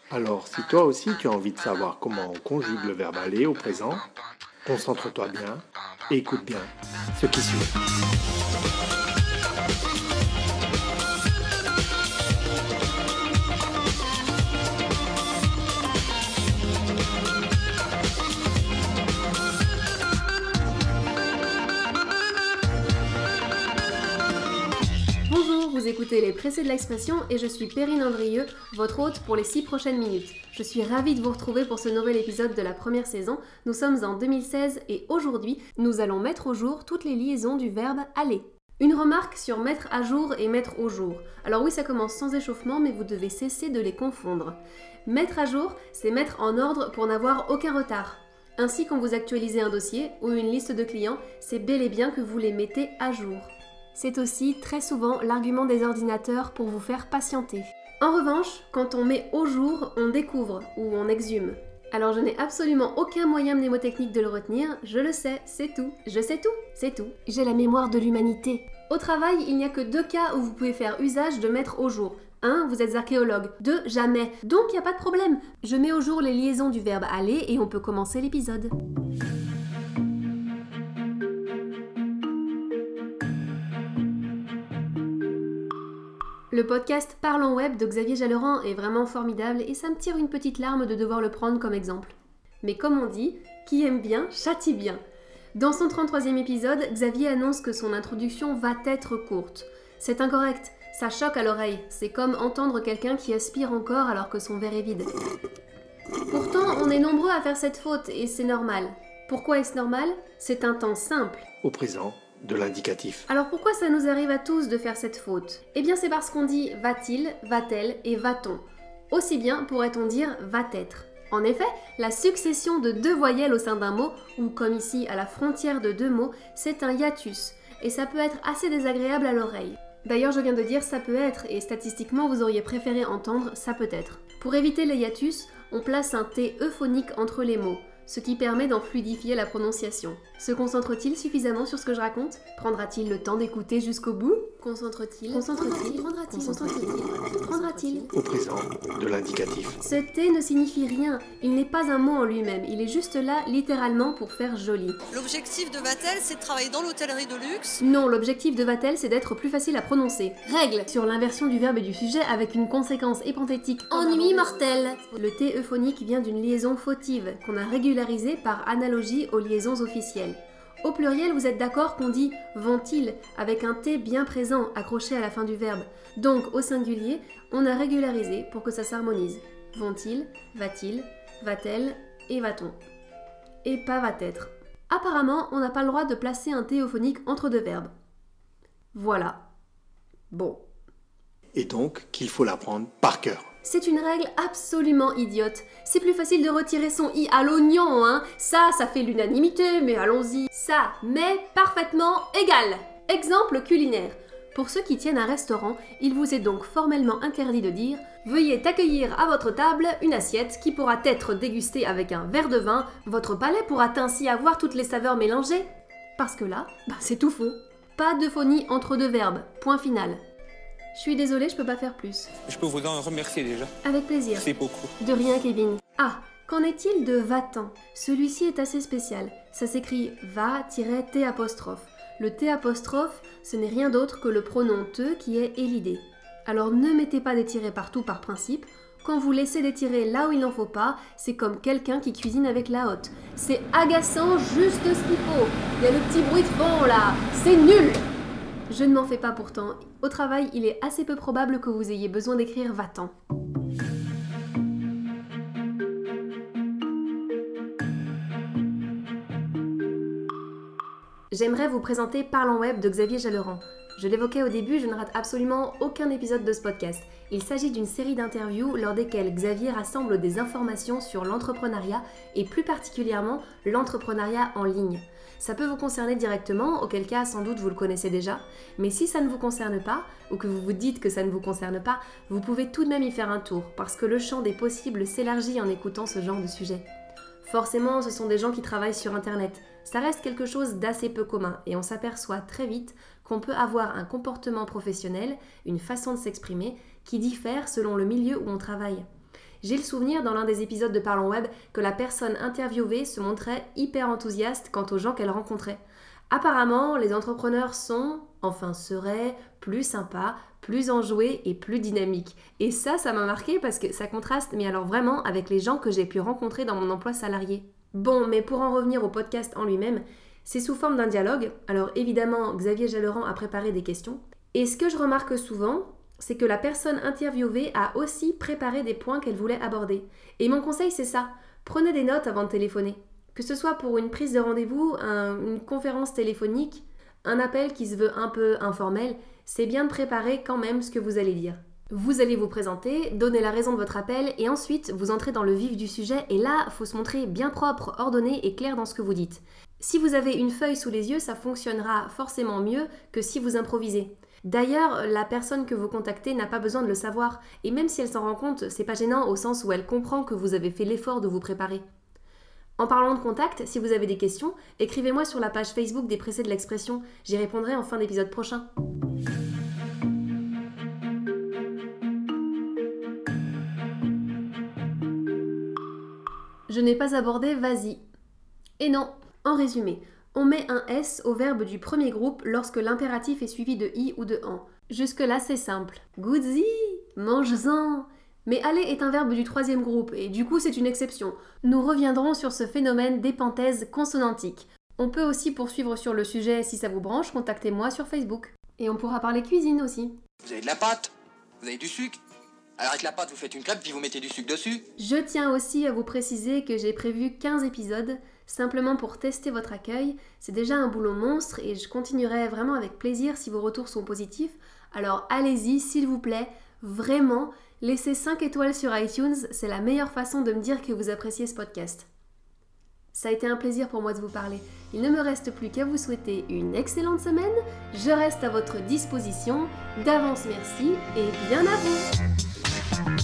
Alors, si toi aussi tu as envie de savoir comment on conjugue le verbe aller au présent, concentre-toi bien et écoute bien ce qui suit. Bonjour, vous écoutez Les Pressés de l'Expression et je suis Perrine Andrieux, votre hôte pour les 6 prochaines minutes. Je suis ravie de vous retrouver pour ce nouvel épisode de la première saison. Nous sommes en 2016 et aujourd'hui, nous allons mettre au jour toutes les liaisons du verbe aller. Une remarque sur mettre à jour et mettre au jour. Alors oui, ça commence sans échauffement, mais vous devez cesser de les confondre. Mettre à jour, c'est mettre en ordre pour n'avoir aucun retard. Ainsi, quand vous actualisez un dossier ou une liste de clients, c'est bel et bien que vous les mettez à jour. C'est aussi très souvent l'argument des ordinateurs pour vous faire patienter. En revanche, quand on met au jour, on découvre ou on exhume. Alors je n'ai absolument aucun moyen mnémotechnique de le retenir, je le sais, c'est tout. Je sais tout, c'est tout. J'ai la mémoire de l'humanité. Au travail, il n'y a que 2 cas où vous pouvez faire usage de mettre au jour. 1. Vous êtes archéologue. 2. Jamais. Donc il n'y a pas de problème. Je mets au jour les liaisons du verbe aller et on peut commencer l'épisode. Le podcast Parlons Web de Xavier Jalleran est vraiment formidable et ça me tire une petite larme de devoir le prendre comme exemple. Mais comme on dit, qui aime bien, châtie bien. Dans son 33e épisode, Xavier annonce que son introduction va être courte. C'est incorrect, ça choque à l'oreille, c'est comme entendre quelqu'un qui aspire encore alors que son verre est vide. Pourtant, on est nombreux à faire cette faute et c'est normal. Pourquoi est-ce normal ? C'est un temps simple. Au présent, de l'indicatif. Alors pourquoi ça nous arrive à tous de faire cette faute ? Eh bien c'est parce qu'on dit va-t-il, va-t-elle et va-t-on. Aussi bien pourrait-on dire va-t-être. En effet, la succession de 2 voyelles au sein d'un mot, ou comme ici à la frontière de 2 mots, c'est un hiatus, et ça peut être assez désagréable à l'oreille. D'ailleurs je viens de dire ça peut être, et statistiquement vous auriez préféré entendre ça peut être. Pour éviter les hiatus, on place un T euphonique entre les mots, ce qui permet d'en fluidifier la prononciation. Se concentre-t-il suffisamment sur ce que je raconte ? Prendra-t-il le temps d'écouter jusqu'au bout ? Concentre-t-il ? Prendra-t-il ? Au présent, de l'indicatif. Ce T ne signifie rien, il n'est pas un mot en lui-même, il est juste là littéralement pour faire joli. L'objectif de Vatel, c'est de travailler dans l'hôtellerie de luxe. Non, l'objectif de Vatel, c'est d'être plus facile à prononcer. Règle sur l'inversion du verbe et du sujet avec une conséquence épanthétique. Ennui mortel. Le T euphonique vient d'une liaison fautive qu'on a régularisée par analogie aux liaisons officielles. Au pluriel, vous êtes d'accord qu'on dit « vont-ils » avec un T bien présent accroché à la fin du verbe. Donc, au singulier, on a régularisé pour que ça s'harmonise. Vont-ils, va-t-il, va-t-elle et va-t-on. Et pas va-t-être. Apparemment, on n'a pas le droit de placer un T euphonique entre 2 verbes. Voilà. Bon. Et donc qu'il faut l'apprendre par cœur. C'est une règle absolument idiote. C'est plus facile de retirer son i à l'oignon, hein. Ça fait l'unanimité, mais allons-y. Ça m'est parfaitement égal. Exemple culinaire. Pour ceux qui tiennent un restaurant, il vous est donc formellement interdit de dire « Veuillez accueillir à votre table une assiette qui pourra être dégustée avec un verre de vin. Votre palais pourra ainsi avoir toutes les saveurs mélangées. » Parce que là, c'est tout faux. Pas d'euphonie entre 2 verbes. Point final. Je suis désolée, je peux pas faire plus. Je peux vous en remercier déjà. Avec plaisir. C'est beaucoup. De rien, Kevin. Ah, qu'en est-il de va-t'en ? Celui-ci est assez spécial. Ça s'écrit va-t'. Le T', ce n'est rien d'autre que le pronom te qui est élidé. Alors ne mettez pas des tirets partout par principe. Quand vous laissez des tirets là où il n'en faut pas, c'est comme quelqu'un qui cuisine avec la hotte. C'est agaçant juste ce qu'il faut. Il y a le petit bruit de fond là. C'est nul ! Je ne m'en fais pas pourtant. Au travail, il est assez peu probable que vous ayez besoin d'écrire va-t'en. J'aimerais vous présenter Parlons Web de Xavier Jalleran. Je l'évoquais au début, je ne rate absolument aucun épisode de ce podcast. Il s'agit d'une série d'interviews lors desquelles Xavier rassemble des informations sur l'entrepreneuriat et plus particulièrement l'entrepreneuriat en ligne. Ça peut vous concerner directement, auquel cas sans doute vous le connaissez déjà, mais si ça ne vous concerne pas, ou que vous vous dites que ça ne vous concerne pas, vous pouvez tout de même y faire un tour, parce que le champ des possibles s'élargit en écoutant ce genre de sujet. Forcément, ce sont des gens qui travaillent sur Internet. Ça reste quelque chose d'assez peu commun et on s'aperçoit très vite qu'on peut avoir un comportement professionnel, une façon de s'exprimer qui diffère selon le milieu où on travaille. J'ai le souvenir dans l'un des épisodes de Parlons Web que la personne interviewée se montrait hyper enthousiaste quant aux gens qu'elle rencontrait. Apparemment, les entrepreneurs seraient plus sympas, plus enjoués et plus dynamiques. Et ça m'a marqué parce que ça contraste, mais alors vraiment, avec les gens que j'ai pu rencontrer dans mon emploi salarié. Bon, mais pour en revenir au podcast en lui-même, c'est sous forme d'un dialogue. Alors évidemment, Xavier Jalleran a préparé des questions. Et ce que je remarque souvent, c'est que la personne interviewée a aussi préparé des points qu'elle voulait aborder. Et mon conseil, c'est ça. Prenez des notes avant de téléphoner. Que ce soit pour une prise de rendez-vous, une conférence téléphonique, un appel qui se veut un peu informel, c'est bien de préparer quand même ce que vous allez dire. Vous allez vous présenter, donner la raison de votre appel et ensuite vous entrez dans le vif du sujet et là, il faut se montrer bien propre, ordonné et clair dans ce que vous dites. Si vous avez une feuille sous les yeux, ça fonctionnera forcément mieux que si vous improvisez. D'ailleurs, la personne que vous contactez n'a pas besoin de le savoir et même si elle s'en rend compte, c'est pas gênant au sens où elle comprend que vous avez fait l'effort de vous préparer. En parlant de contact, si vous avez des questions, écrivez-moi sur la page Facebook des Pressés de l'Expression. J'y répondrai en fin d'épisode prochain. Je n'ai pas abordé vas-y. Et non, en résumé, on met un S au verbe du premier groupe lorsque l'impératif est suivi de i ou de en. Jusque-là, c'est simple. Goodzy, mange-en. Mais aller est un verbe du troisième groupe et du coup c'est une exception. Nous reviendrons sur ce phénomène d'épenthèse consonantique. On peut aussi poursuivre sur le sujet si ça vous branche, contactez-moi sur Facebook. Et on pourra parler cuisine aussi. Vous avez de la pâte, vous avez du sucre. Alors avec la pâte vous faites une crêpe puis vous mettez du sucre dessus. Je tiens aussi à vous préciser que j'ai prévu 15 épisodes, simplement pour tester votre accueil. C'est déjà un boulot monstre et je continuerai vraiment avec plaisir si vos retours sont positifs. Alors allez-y s'il vous plaît, vraiment. Laissez 5 étoiles sur iTunes, c'est la meilleure façon de me dire que vous appréciez ce podcast. Ça a été un plaisir pour moi de vous parler. Il ne me reste plus qu'à vous souhaiter une excellente semaine. Je reste à votre disposition. D'avance merci et bien à vous!